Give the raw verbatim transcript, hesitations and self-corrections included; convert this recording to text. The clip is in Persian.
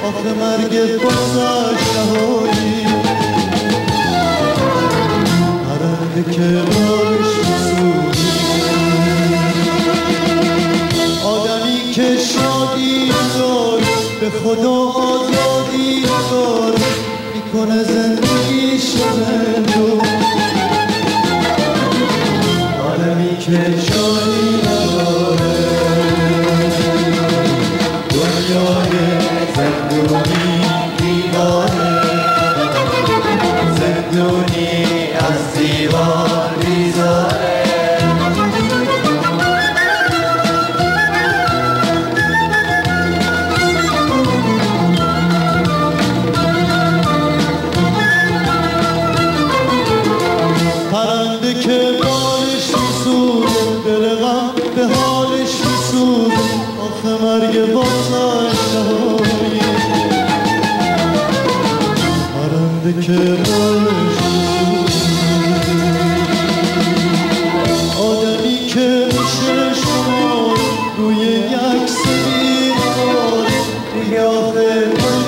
آخه مرگ بازش رهایی پرنده که بارش میسوزه آدمی که شادی دار به خدا آزادی دار میکنه زندگیش زندون آدمی که جایی نداره دنیای زندونی دیواره زندونی از دیوار بیزاره پرنده که بارش میسوزه دل غم به حالش میسوزه آخه مرگ بازش رهایی پرنده که بارش میسوزه آدمی که میشه شما روی یک سبیل بار دیگه آخه